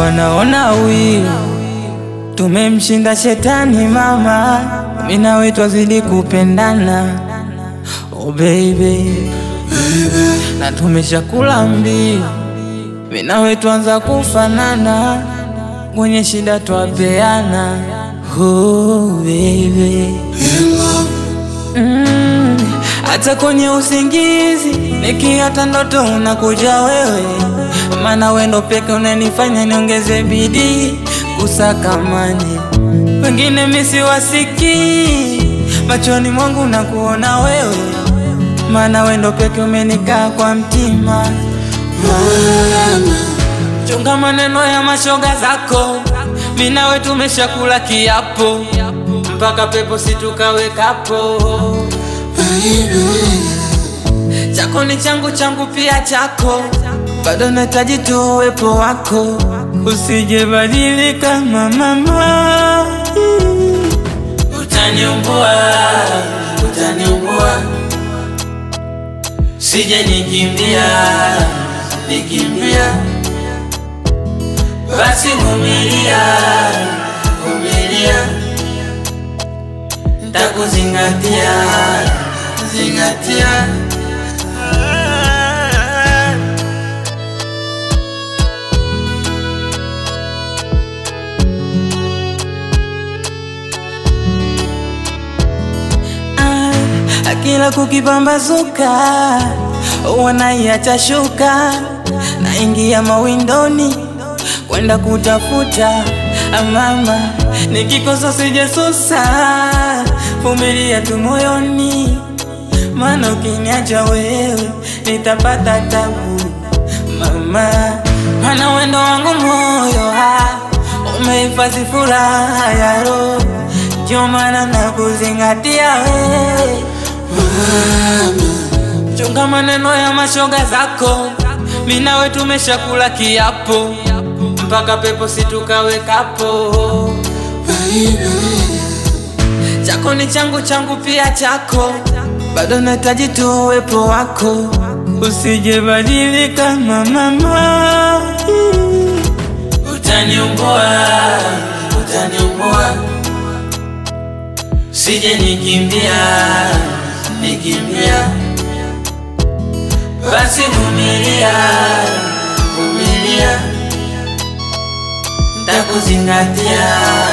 wanaona wivu, tumemshinda shetani mama, mimi na wewe twazidi kupendana. Oh baby, na tumeshakula mbivu, mimi na wewe tuanza kufanana, kwenye shida twapeana. Oh baby, hata kwenye usingizi nikiota ndoto unakuja wewe, maana wewe ndo peke unanifanya niongeze bidii kusaka amani. Wengine mimi siwasikii, machoni mwangu nakuona wewe, maana wewe ndo peke umenikaa kwa mtima. Chunga maneno ya mashoga zako, mimi na wewe tumeshakula kiapo, mpaka pepo situkawekapo. Chako ni changu, changu pia chako, bado nahitaji tu uwepo wako. Usije badilika mama, utaniumbua, utaniumbua. Sije nikimbia, nikimbia. Basi vumilia, vumilia. Nitakuzingatia, zingatia. Kila kukipambazuka wanaiacha shuka, naingia mawindoni kwenda kutafuta mama. Nikikosa sijesusa, vumilia tu moyoni, maana ukiniacha wewe nitapata tabu mama. Maana wendo wangu moyo umehifadhi furaha ya roho, ndio maana nakuzingatia wewe mama. Chunga maneno ya mashoga zako, mimi na wewe tumeshakula kiapo, mpaka pepo situkawekapo. Chako ni changu, changu pia chako, bado nahitaji tu uwepo wako. Usije badilika mama, utaniumbua, utaniumbua. Sije nikimbia, nikimbia. Basi vumilia, vumilia. Nitakuzingatia.